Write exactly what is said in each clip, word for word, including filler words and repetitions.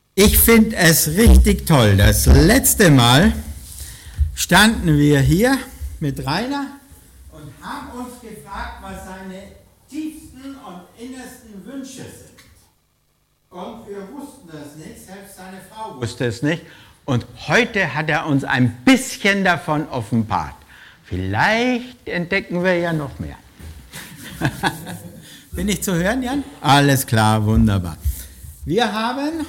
Ich finde es richtig toll. Das letzte Mal standen wir hier mit Rainer und haben uns gefragt, was seine tiefsten und innersten Wünsche sind. Und wir wussten das nicht, selbst seine Frau wusste es nicht. Und heute hat er uns ein bisschen davon offenbart. Vielleicht entdecken wir ja noch mehr. Bin ich zu hören, Jan? Alles klar, wunderbar. Wir haben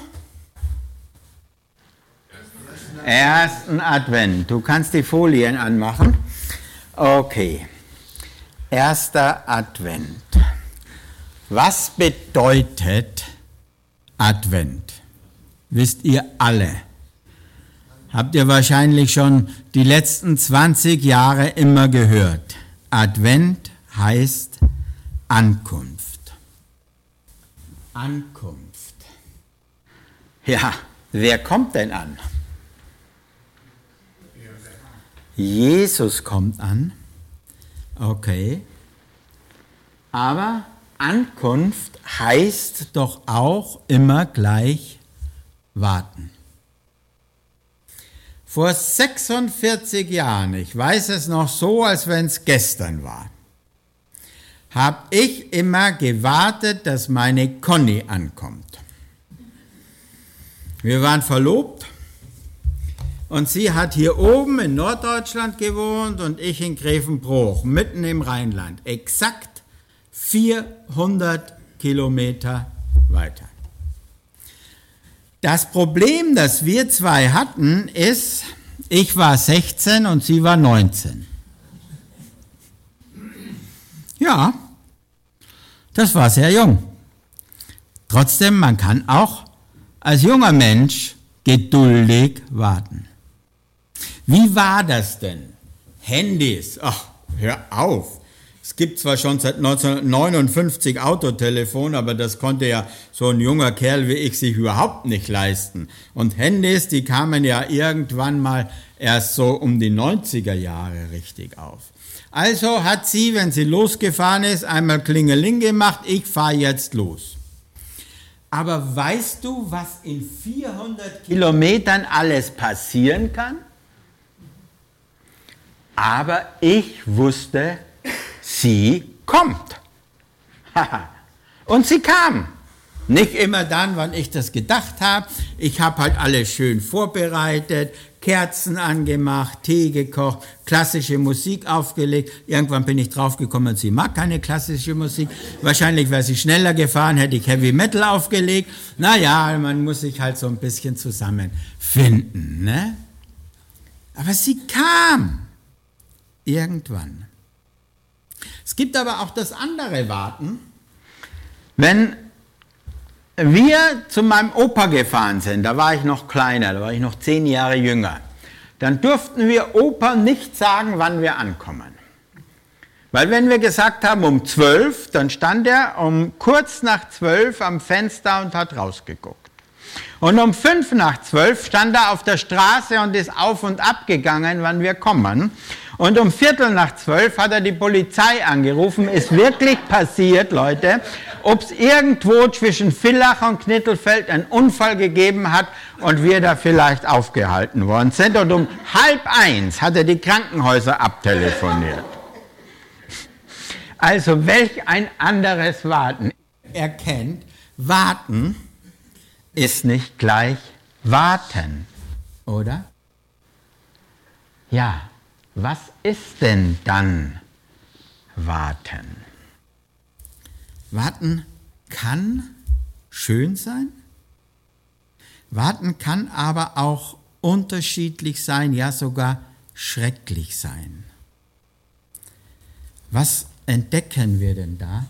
ersten Advent. Du kannst die Folien anmachen. Okay. Erster Advent. Was bedeutet Advent? Wisst ihr alle. Habt ihr wahrscheinlich schon die letzten zwanzig Jahre immer gehört. Advent heißt Ankunft. Ankunft. Ja, wer kommt denn an? Jesus kommt an. Okay. Aber Ankunft heißt doch auch immer gleich warten. Vor sechsundvierzig Jahren, ich weiß es noch so, als wenn es gestern war, habe ich immer gewartet, dass meine Conny ankommt. Wir waren verlobt und sie hat hier oben in Norddeutschland gewohnt und ich in Grevenbroich, mitten im Rheinland, exakt vierhundert Kilometer weiter. Das Problem, das wir zwei hatten, ist, ich war sechzehn und sie war neunzehn. Ja, das war sehr jung. Trotzdem, man kann auch als junger Mensch geduldig warten. Wie war das denn? Handys, ach, hör auf. Es gibt zwar schon seit neunzehnhundertneunundfünfzig Autotelefon, aber das konnte ja so ein junger Kerl wie ich sich überhaupt nicht leisten. Und Handys, die kamen ja irgendwann mal erst so um die neunziger Jahre richtig auf. Also hat sie, wenn sie losgefahren ist, einmal Klingeling gemacht, ich fahre jetzt los. Aber weißt du, was in vierhundert Kilometern alles passieren kann? Aber ich wusste, sie kommt. Und sie kam. Nicht immer dann, wann ich das gedacht habe. Ich habe halt alles schön vorbereitet, Kerzen angemacht, Tee gekocht, klassische Musik aufgelegt. Irgendwann bin ich draufgekommen, sie mag keine klassische Musik. Wahrscheinlich wäre sie schneller gefahren, hätte ich Heavy Metal aufgelegt. Naja, man muss sich halt so ein bisschen zusammenfinden, ne? Aber sie kam. Irgendwann. Es gibt aber auch das andere Warten. Wenn wir zu meinem Opa gefahren sind, da war ich noch kleiner, da war ich noch zehn Jahre jünger, dann durften wir Opa nicht sagen, wann wir ankommen. Weil wenn wir gesagt haben um zwölf, dann stand er um kurz nach zwölf am Fenster und hat rausgeguckt. Und um fünf nach zwölf stand er auf der Straße und ist auf und ab gegangen, wann wir kommen. Und um Viertel nach zwölf hat er die Polizei angerufen. Ist wirklich passiert, Leute, ob es irgendwo zwischen Villach und Knittelfeld einen Unfall gegeben hat und wir da vielleicht aufgehalten worden sind. Und um halb eins hat er die Krankenhäuser abtelefoniert. Also welch ein anderes Warten. Erkennt, warten ist nicht gleich warten, oder? Ja. Was ist denn dann warten? Warten kann schön sein. Warten kann aber auch unterschiedlich sein, ja sogar schrecklich sein. Was entdecken wir denn da?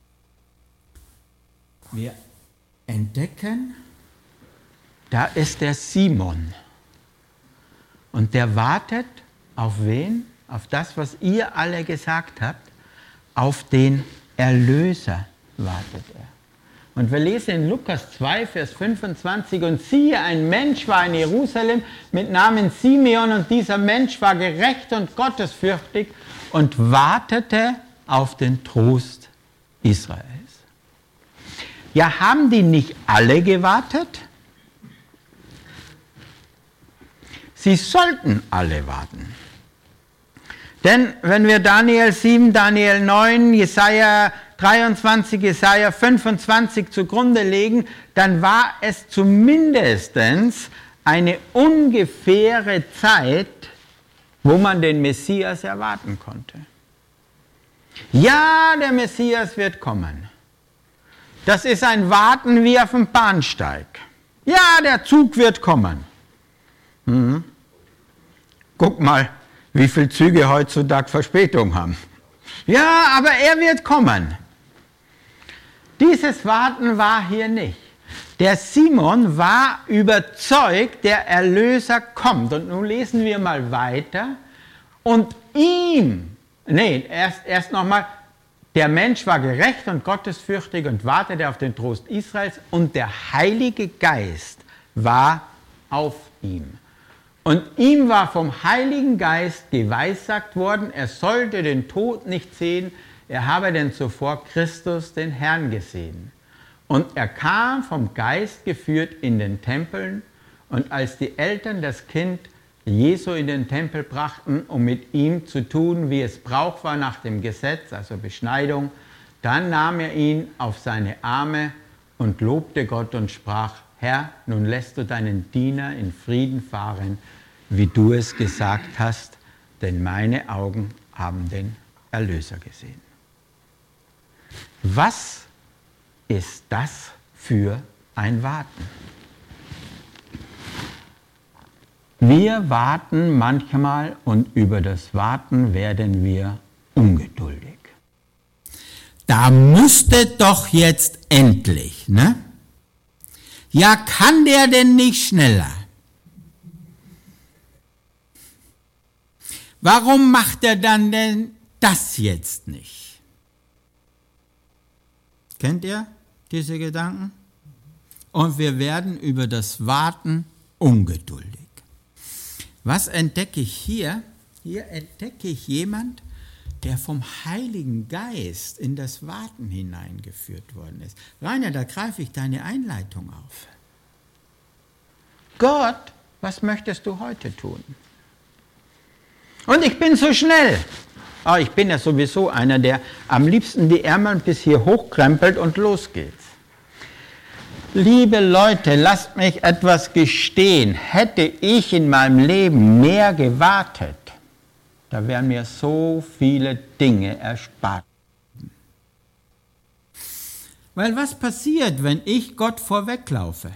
Wir entdecken, da ist der Simon und der wartet auf wen? Auf das, was ihr alle gesagt habt. Auf den Erlöser wartet er. Und wir lesen in Lukas zwei, Vers fünfundzwanzig, und siehe, ein Mensch war in Jerusalem mit Namen Simeon, und dieser Mensch war gerecht und gottesfürchtig und wartete auf den Trost Israels. Ja, haben die nicht alle gewartet? Sie sollten alle warten. Denn wenn wir Daniel sieben, Daniel neun, Jesaja dreiundzwanzig, Jesaja fünfundzwanzig zugrunde legen, dann war es zumindest eine ungefähre Zeit, wo man den Messias erwarten konnte. Ja, der Messias wird kommen. Das ist ein Warten wie auf dem Bahnsteig. Ja, der Zug wird kommen. Mhm. Guck mal, wie viele Züge heutzutage Verspätung haben. Ja, aber er wird kommen. Dieses Warten war hier nicht. Der Simon war überzeugt, der Erlöser kommt. Und nun lesen wir mal weiter. Und ihm, nee, erst, erst nochmal, der Mensch war gerecht und gottesfürchtig und wartete auf den Trost Israels und der Heilige Geist war auf ihm. Und ihm war vom Heiligen Geist geweissagt worden, er sollte den Tod nicht sehen, er habe denn zuvor Christus, den Herrn, gesehen. Und er kam vom Geist geführt in den Tempel, und als die Eltern das Kind Jesu in den Tempel brachten, um mit ihm zu tun, wie es Brauch war nach dem Gesetz, also Beschneidung, dann nahm er ihn auf seine Arme und lobte Gott und sprach: Herr, nun lässt du deinen Diener in Frieden fahren, wie du es gesagt hast, denn meine Augen haben den Erlöser gesehen. Was ist das für ein Warten? Wir warten manchmal und über das Warten werden wir ungeduldig. Da musste doch jetzt endlich, ne? Ja, kann der denn nicht schneller? Warum macht er dann denn das jetzt nicht? Kennt ihr diese Gedanken? Und wir werden über das Warten ungeduldig. Was entdecke ich hier? Hier entdecke ich jemand, der vom Heiligen Geist in das Warten hineingeführt worden ist. Rainer, da greife ich deine Einleitung auf. Gott, was möchtest du heute tun? Und ich bin so schnell. Oh, ich bin ja sowieso einer, der am liebsten die Ärmel bis hier hochkrempelt und los geht's. Liebe Leute, lasst mich etwas gestehen. Hätte ich in meinem Leben mehr gewartet, da wären mir so viele Dinge erspart. Weil was passiert, wenn ich Gott vorweglaufe?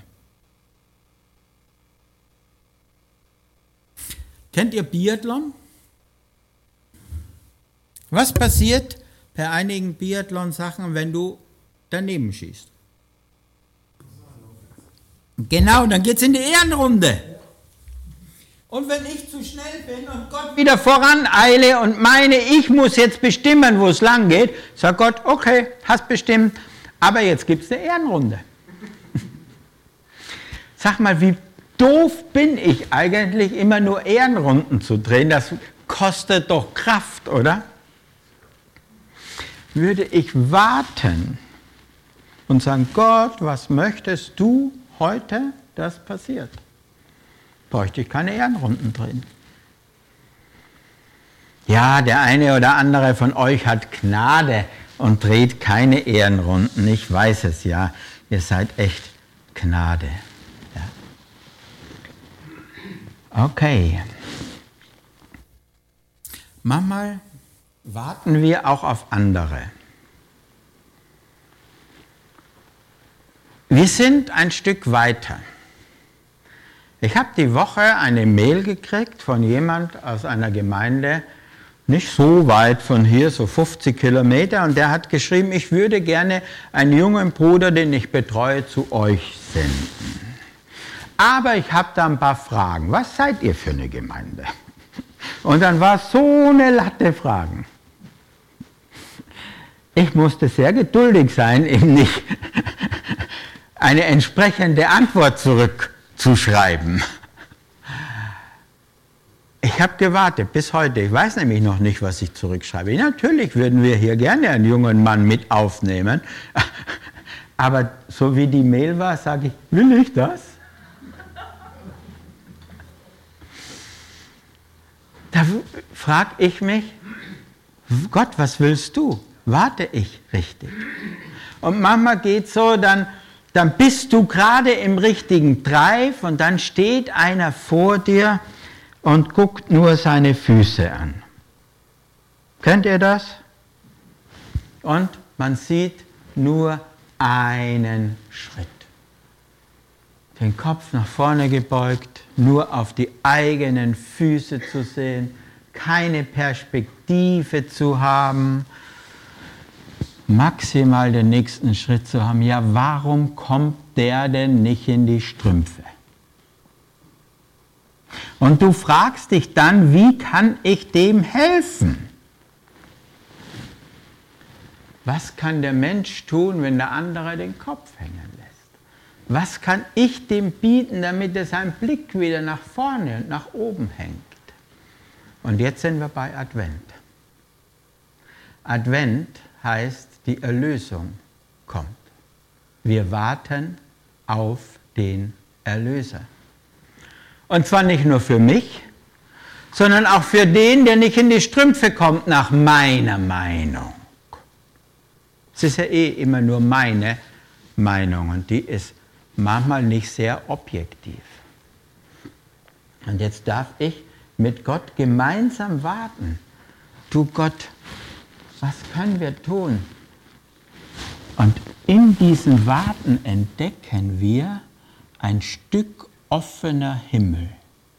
Kennt ihr Biathlon? Was passiert bei einigen Biathlon-Sachen, wenn du daneben schießt? Genau, dann geht es in die Ehrenrunde. Und wenn ich zu schnell bin und Gott wieder voraneile und meine, ich muss jetzt bestimmen, wo es lang geht, sagt Gott, okay, hast bestimmt, aber jetzt gibt es eine Ehrenrunde. Sag mal, wie doof bin ich eigentlich, immer nur Ehrenrunden zu drehen? Das kostet doch Kraft, oder? Würde ich warten und sagen, Gott, was möchtest du heute, dass passiert? Bräuchte ich keine Ehrenrunden drehen. Ja, der eine oder andere von euch hat Gnade und dreht keine Ehrenrunden. Ich weiß es ja, ihr seid echt Gnade. Ja. Okay. Manchmal warten wir auch auf andere. Wir sind ein Stück weiter. Ich habe die Woche eine Mail gekriegt von jemand aus einer Gemeinde, nicht so weit von hier, so fünfzig Kilometer, und der hat geschrieben, ich würde gerne einen jungen Bruder, den ich betreue, zu euch senden. Aber ich habe da ein paar Fragen. Was seid ihr für eine Gemeinde? Und dann war es so eine Latte Fragen. Ich musste sehr geduldig sein, ihm nicht eine entsprechende Antwort zurückzuschreiben. Ich habe gewartet bis heute. Ich weiß nämlich noch nicht, was ich zurückschreibe. Natürlich würden wir hier gerne einen jungen Mann mit aufnehmen. Aber so wie die Mail war, sage ich, will ich das? Da frage ich mich, Gott, was willst du? Warte ich richtig? Und manchmal geht es so, dann, dann bist du gerade im richtigen Drive und dann steht einer vor dir und guckt nur seine Füße an. Kennt ihr das? Und man sieht nur einen Schritt. Den Kopf nach vorne gebeugt, nur auf die eigenen Füße zu sehen, keine Perspektive zu haben, maximal den nächsten Schritt zu haben. Ja, warum kommt der denn nicht in die Strümpfe? Und du fragst dich dann, wie kann ich dem helfen? Was kann der Mensch tun, wenn der andere den Kopf hängen lässt? Was kann ich dem bieten, damit er seinen Blick wieder nach vorne und nach oben hängt? Und jetzt sind wir bei Advent. Advent heißt, die Erlösung kommt. Wir warten auf den Erlöser. Und zwar nicht nur für mich, sondern auch für den, der nicht in die Strümpfe kommt, nach meiner Meinung. Es ist ja eh immer nur meine Meinung und die ist manchmal nicht sehr objektiv. Und jetzt darf ich mit Gott gemeinsam warten. Du Gott, was können wir tun? Und in diesem Warten entdecken wir ein Stück offener Himmel.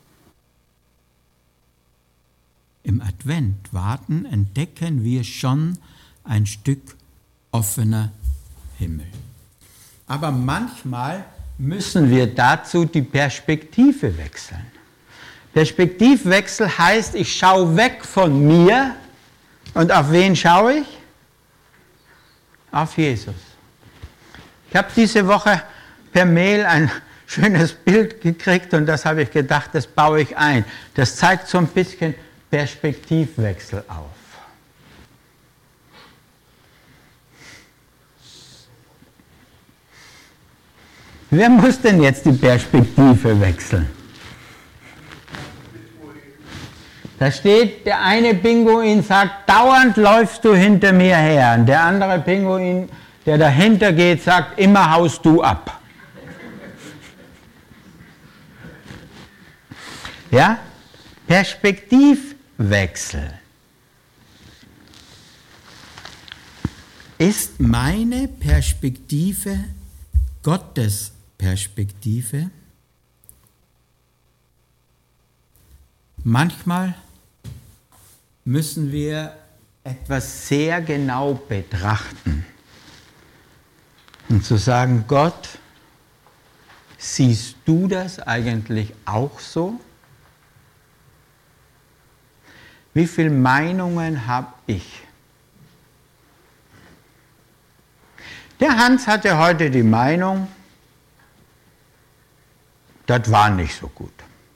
Im Advent-Warten entdecken wir schon ein Stück offener Himmel. Aber manchmal müssen wir dazu die Perspektive wechseln. Perspektivwechsel heißt, ich schaue weg von mir und auf wen schaue ich? Auf Jesus. Ich habe diese Woche per Mail ein schönes Bild gekriegt und das habe ich gedacht, das baue ich ein. Das zeigt so ein bisschen Perspektivwechsel auf. Wer muss denn jetzt die Perspektive wechseln? Da steht, der eine Pinguin sagt, dauernd läufst du hinter mir her. Und der andere Pinguin, der dahinter geht, sagt, immer haust du ab. Ja? Perspektivwechsel. Ist meine Perspektive Gottes Perspektive? Manchmal müssen wir etwas sehr genau betrachten und zu sagen, Gott, siehst du das eigentlich auch so? Wie viele Meinungen habe ich? Der Hans hatte heute die Meinung, das war nicht so gut.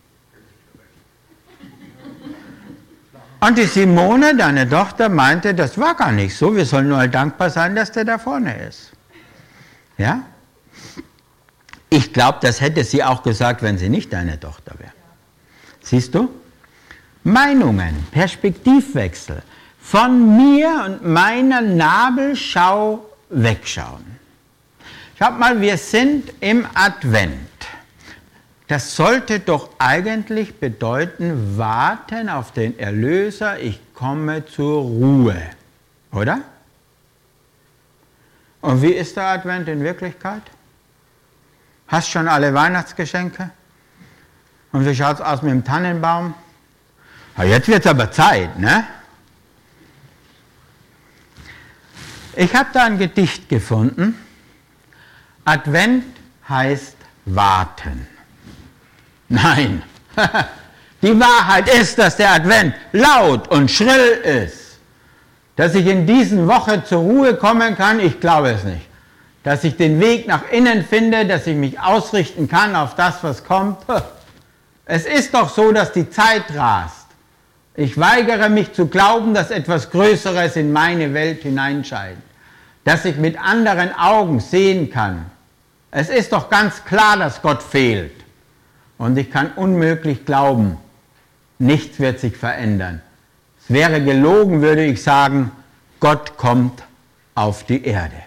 Und die Simone, deine Tochter, meinte, das war gar nicht so, wir sollen nur dankbar sein, dass der da vorne ist. Ja? Ich glaube, das hätte sie auch gesagt, wenn sie nicht deine Tochter wäre. Siehst du? Meinungen, Perspektivwechsel, von mir und meiner Nabelschau wegschauen. Schaut mal, wir sind im Advent. Das sollte doch eigentlich bedeuten, warten auf den Erlöser, ich komme zur Ruhe, oder? Und wie ist der Advent in Wirklichkeit? Hast schon alle Weihnachtsgeschenke? Und wie schaut es aus mit dem Tannenbaum? Ja, jetzt wird es aber Zeit, ne? Ich habe da ein Gedicht gefunden. Advent heißt warten. Nein, die Wahrheit ist, dass der Advent laut und schrill ist. Dass ich in diesen Wochen zur Ruhe kommen kann, ich glaube es nicht. Dass ich den Weg nach innen finde, dass ich mich ausrichten kann auf das, was kommt. Es ist doch so, dass die Zeit rast. Ich weigere mich zu glauben, dass etwas Größeres in meine Welt hineinscheint. Dass ich mit anderen Augen sehen kann. Es ist doch ganz klar, dass Gott fehlt. Und ich kann unmöglich glauben, nichts wird sich verändern. Es wäre gelogen, würde ich sagen, Gott kommt auf die Erde.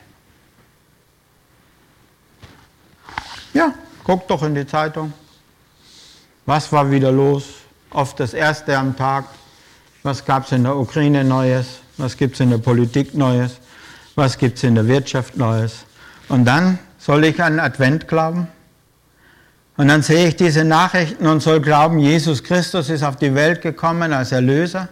Ja, guck doch in die Zeitung. Was war wieder los? Oft das Erste am Tag. Was gab es in der Ukraine Neues? Was gibt es in der Politik Neues? Was gibt es in der Wirtschaft Neues? Und dann soll ich an Advent glauben? Und dann sehe ich diese Nachrichten und soll glauben, Jesus Christus ist auf die Welt gekommen als Erlöser?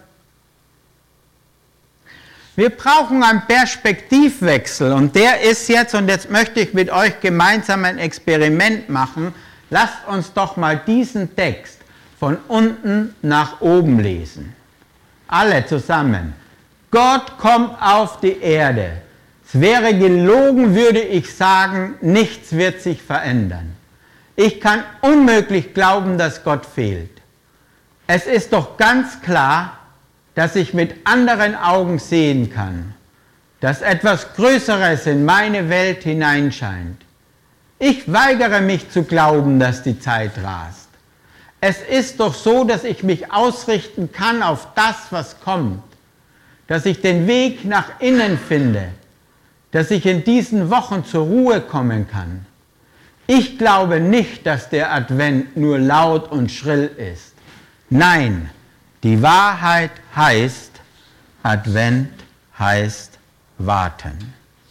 Wir brauchen einen Perspektivwechsel und der ist jetzt, und jetzt möchte ich mit euch gemeinsam ein Experiment machen. Lasst uns doch mal diesen Text von unten nach oben lesen. Alle zusammen. Gott kommt auf die Erde. Es wäre gelogen, würde ich sagen, nichts wird sich verändern. Ich kann unmöglich glauben, dass Gott fehlt. Es ist doch ganz klar, dass ich mit anderen Augen sehen kann, dass etwas Größeres in meine Welt hineinscheint. Ich weigere mich zu glauben, dass die Zeit rast. Es ist doch so, dass ich mich ausrichten kann auf das, was kommt, dass ich den Weg nach innen finde, dass ich in diesen Wochen zur Ruhe kommen kann. Ich glaube nicht, dass der Advent nur laut und schrill ist. Nein, die Wahrheit heißt, Advent heißt warten.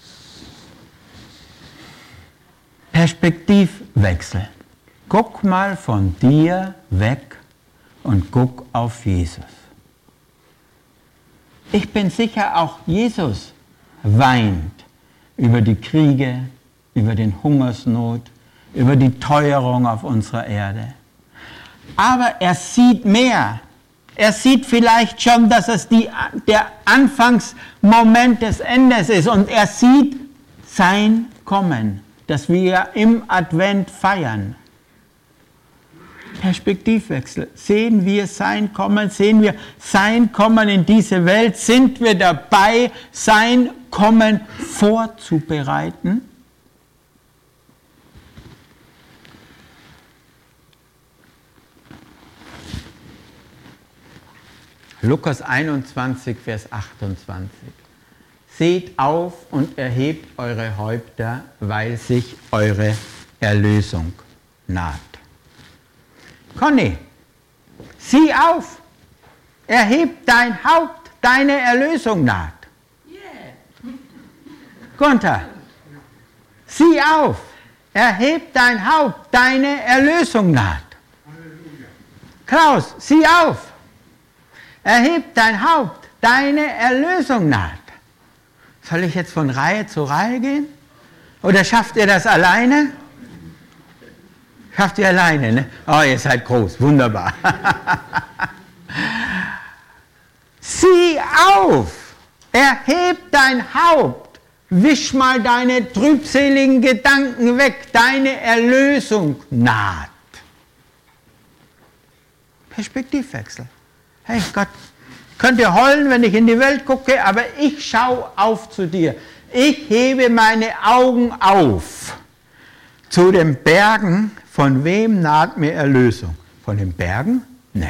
Perspektivwechsel. Guck mal von dir weg und guck auf Jesus. Ich bin sicher, auch Jesus weint über die Kriege, über den Hungersnot, über die Teuerung auf unserer Erde. Aber er sieht mehr. Er sieht vielleicht schon, dass es die, der Anfangsmoment des Endes ist. Und er sieht sein Kommen, das wir im Advent feiern. Perspektivwechsel. Sehen wir sein Kommen? Sehen wir sein Kommen in diese Welt? Sind wir dabei, sein Kommen vorzubereiten? Lukas einundzwanzig, Vers achtundzwanzig. Seht auf und erhebt eure Häupter, weil sich eure Erlösung naht. Conny, sieh auf, erheb dein Haupt, deine Erlösung naht. Yeah. Gunther, sieh auf, erheb dein Haupt, deine Erlösung naht. Halleluja. Klaus, sieh auf, erheb dein Haupt, deine Erlösung naht. Soll ich jetzt von Reihe zu Reihe gehen? Oder schafft ihr das alleine? Schafft ihr alleine, ne? Oh, ihr seid groß, wunderbar. Sieh auf, erheb dein Haupt, wisch mal deine trübseligen Gedanken weg, deine Erlösung naht. Perspektivwechsel. Hey Gott, könnt ihr heulen, wenn ich in die Welt gucke, aber ich schaue auf zu dir. Ich hebe meine Augen auf zu den Bergen. Von wem naht mir Erlösung? Von den Bergen? Nee.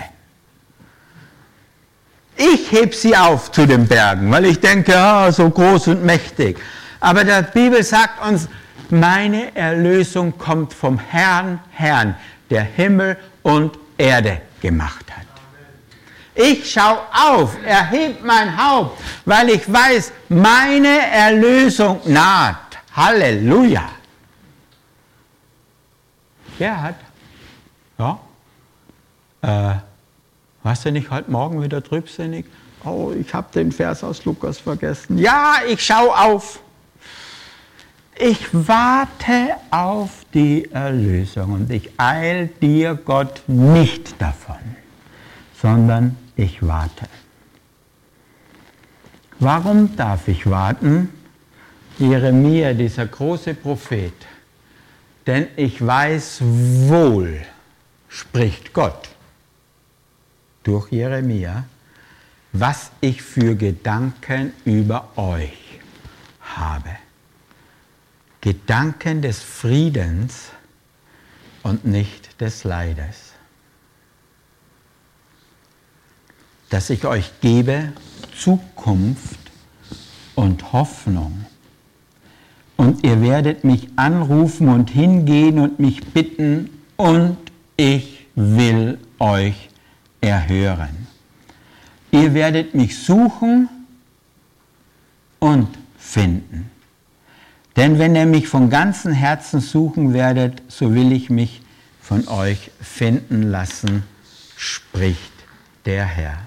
Ich heb sie auf zu den Bergen, weil ich denke, oh, so groß und mächtig. Aber die Bibel sagt uns, meine Erlösung kommt vom Herrn, Herrn, der Himmel und Erde gemacht hat. Ich schaue auf, erhebe mein Haupt, weil ich weiß, meine Erlösung naht. Halleluja. Gerhard, ja, äh, warst du nicht heute Morgen wieder trübsinnig? Oh, ich habe den Vers aus Lukas vergessen. Ja, ich schaue auf. Ich warte auf die Erlösung und ich eil dir, Gott, nicht davon, sondern ich warte. Warum darf ich warten? Jeremia, dieser große Prophet, denn ich weiß wohl, spricht Gott durch Jeremia, was ich für Gedanken über euch habe. Gedanken des Friedens und nicht des Leides. dass ich euch gebe Zukunft und Hoffnung. Und ihr werdet mich anrufen und hingehen und mich bitten, und ich will euch erhören. Ihr werdet mich suchen und finden. Denn wenn ihr mich von ganzem Herzen suchen werdet, so will ich mich von euch finden lassen, spricht der Herr.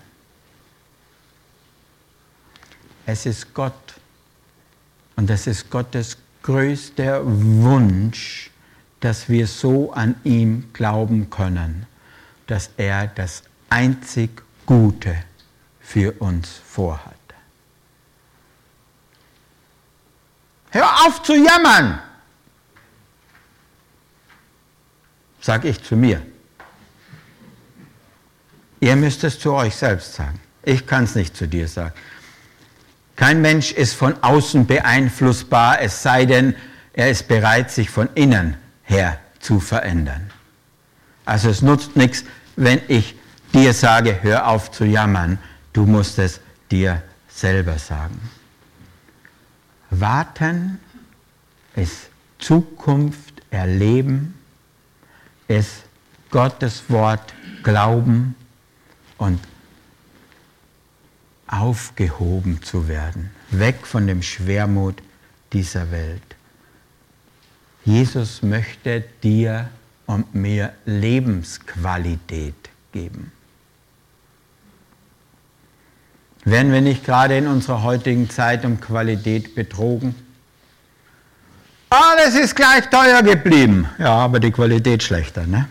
Es ist Gott, und es ist Gottes größter Wunsch, dass wir so an ihm glauben können, dass er das einzig Gute für uns vorhat. Hör auf zu jammern, sag ich zu mir. Ihr müsst es zu euch selbst sagen. Ich kann es nicht zu dir sagen. Kein Mensch ist von außen beeinflussbar, es sei denn, er ist bereit, sich von innen her zu verändern. Also es nutzt nichts, wenn ich dir sage, hör auf zu jammern. Du musst es dir selber sagen. Warten ist Zukunft erleben, ist Gottes Wort glauben und aufgehoben zu werden, weg von dem Schwermut dieser Welt. Jesus möchte dir und mir Lebensqualität geben. Werden wir nicht gerade in unserer heutigen Zeit um Qualität betrogen? Alles ist gleich teuer geblieben. Ja, aber die Qualität schlechter, ne?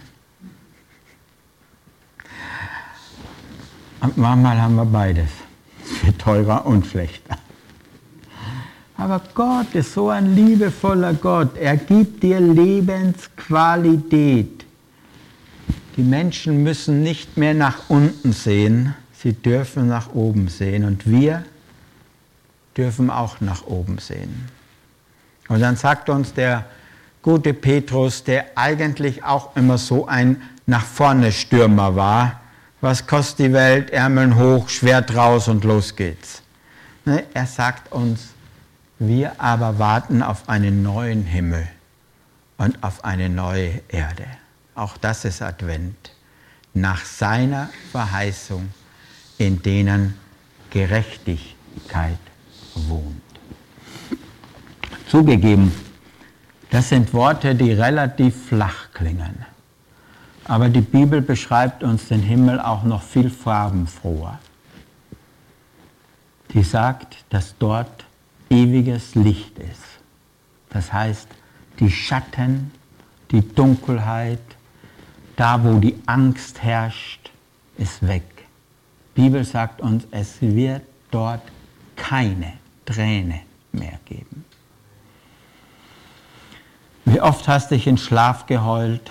Und manchmal haben wir beides. Es wird teurer und schlechter. Aber Gott ist so ein liebevoller Gott. Er gibt dir Lebensqualität. Die Menschen müssen nicht mehr nach unten sehen, sie dürfen nach oben sehen. Und wir dürfen auch nach oben sehen. Und dann sagt uns der gute Petrus, der eigentlich auch immer so ein nach vorne Stürmer war, was kostet die Welt, Ärmeln hoch, Schwert raus und los geht's. Er sagt uns, wir aber warten auf einen neuen Himmel und auf eine neue Erde. Auch das ist Advent. Nach seiner Verheißung, in denen Gerechtigkeit wohnt. Zugegeben, das sind Worte, die relativ flach klingen. Aber die Bibel beschreibt uns den Himmel auch noch viel farbenfroher. Die sagt, dass dort ewiges Licht ist. Das heißt, die Schatten, die Dunkelheit, da wo die Angst herrscht, ist weg. Die Bibel sagt uns, es wird dort keine Träne mehr geben. Wie oft hast du dich in Schlaf geheult?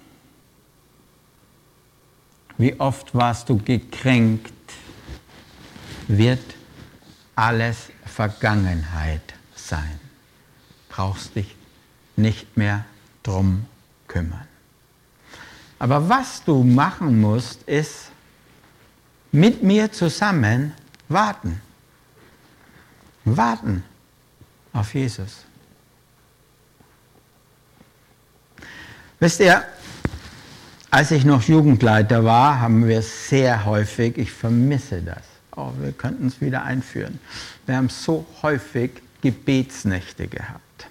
Wie oft warst du gekränkt? Wird alles Vergangenheit sein. Brauchst dich nicht mehr drum kümmern. Aber was du machen musst, ist mit mir zusammen warten. Warten auf Jesus. Wisst ihr, als ich noch Jugendleiter war, haben wir sehr häufig, ich vermisse das, oh, wir könnten es wieder einführen, wir haben so häufig Gebetsnächte gehabt.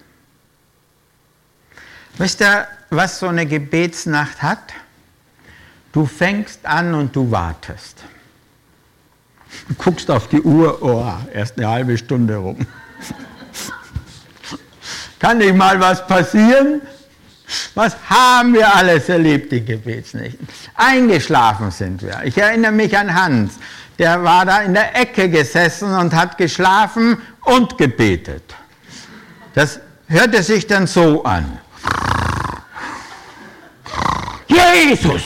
Wisst ihr, was so eine Gebetsnacht hat? Du fängst an und du wartest. Du guckst auf die Uhr, oh, erst eine halbe Stunde rum. Kann nicht mal was passieren? Was haben wir alles erlebt, die Gebetsnächte? Eingeschlafen sind wir. Ich erinnere mich an Hans, der war da in der Ecke gesessen und hat geschlafen und gebetet. Das hörte sich dann so an. Jesus!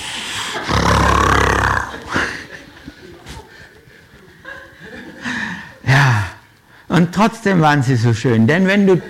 Ja, und trotzdem waren sie so schön, denn wenn du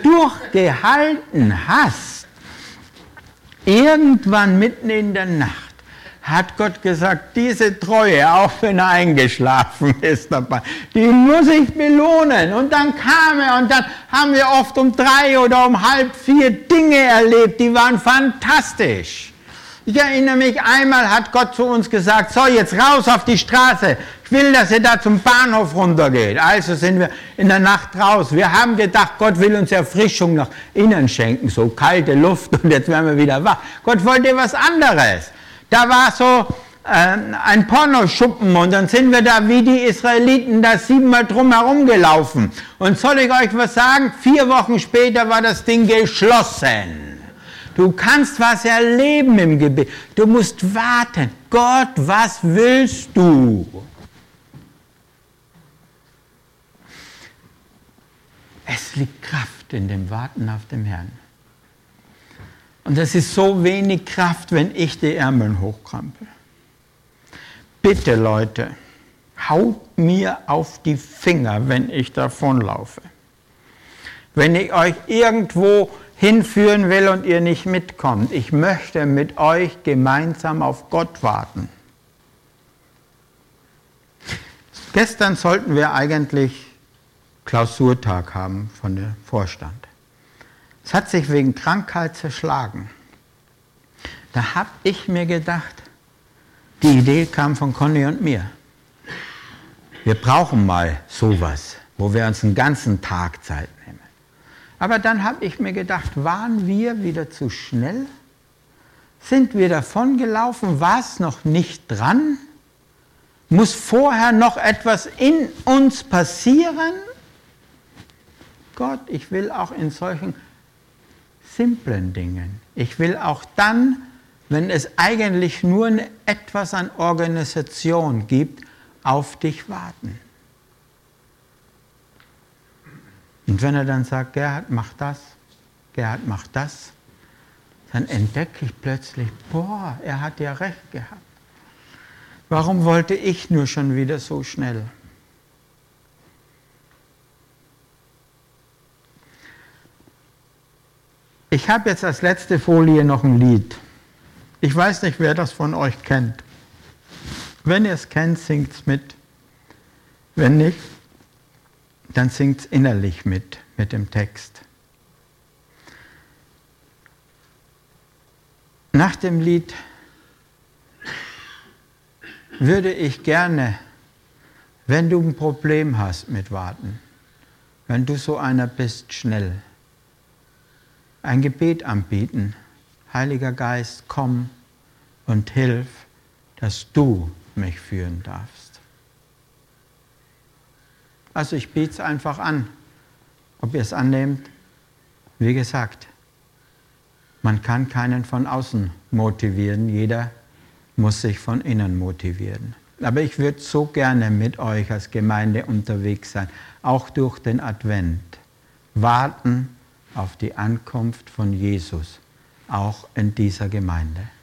durchgehalten hast, irgendwann mitten in der Nacht hat Gott gesagt, diese Treue, auch wenn er eingeschlafen ist dabei, die muss ich belohnen. Und dann kam er und dann haben wir oft um drei oder um halb vier Dinge erlebt, die waren fantastisch. Ich erinnere mich, einmal hat Gott zu uns gesagt, so jetzt raus auf die Straße, ich will, dass ihr da zum Bahnhof runtergeht. Also sind wir in der Nacht raus. Wir haben gedacht, Gott will uns Erfrischung nach innen schenken, so kalte Luft und jetzt werden wir wieder wach. Gott wollte was anderes. Da war so äh, ein Pornoschuppen und dann sind wir da wie die Israeliten da siebenmal drumherum gelaufen. Und soll ich euch was sagen? Vier Wochen später war das Ding geschlossen. Du kannst was erleben im Gebet. Du musst warten. Gott, was willst du? Es liegt Kraft in dem Warten auf dem Herrn. Und es ist so wenig Kraft, wenn ich die Ärmel hochkrempel. Bitte, Leute, haut mir auf die Finger, wenn ich davonlaufe. Wenn ich euch irgendwo hinführen will und ihr nicht mitkommt. Ich möchte mit euch gemeinsam auf Gott warten. Gestern sollten wir eigentlich Klausurtag haben von dem Vorstand. Es hat sich wegen Krankheit zerschlagen. Da habe ich mir gedacht, die Idee kam von Conny und mir. Wir brauchen mal sowas, wo wir uns einen ganzen Tag Zeit nehmen. Aber dann habe ich mir gedacht, waren wir wieder zu schnell? Sind wir davon gelaufen? War es noch nicht dran? Muss vorher noch etwas in uns passieren? Gott, ich will auch in solchen simplen Dingen, ich will auch dann, wenn es eigentlich nur etwas an Organisation gibt, auf dich warten. Und wenn er dann sagt, Gerhard, mach das, Gerhard, mach das, dann entdecke ich plötzlich, boah, er hat ja recht gehabt. Warum wollte ich nur schon wieder so schnell? Ich habe jetzt als letzte Folie noch ein Lied. Ich weiß nicht, wer das von euch kennt. Wenn ihr es kennt, singt es mit. Wenn nicht, dann singt es innerlich mit, mit dem Text. Nach dem Lied würde ich gerne, wenn du ein Problem hast mit Warten, wenn du so einer bist, schnell ein Gebet anbieten. Heiliger Geist, komm und hilf, dass du mich führen darfst. Also ich biete es einfach an. Ob ihr es annehmt, wie gesagt, man kann keinen von außen motivieren, jeder muss sich von innen motivieren. Aber ich würde so gerne mit euch als Gemeinde unterwegs sein, auch durch den Advent. Warten auf die Ankunft von Jesus, auch in dieser Gemeinde.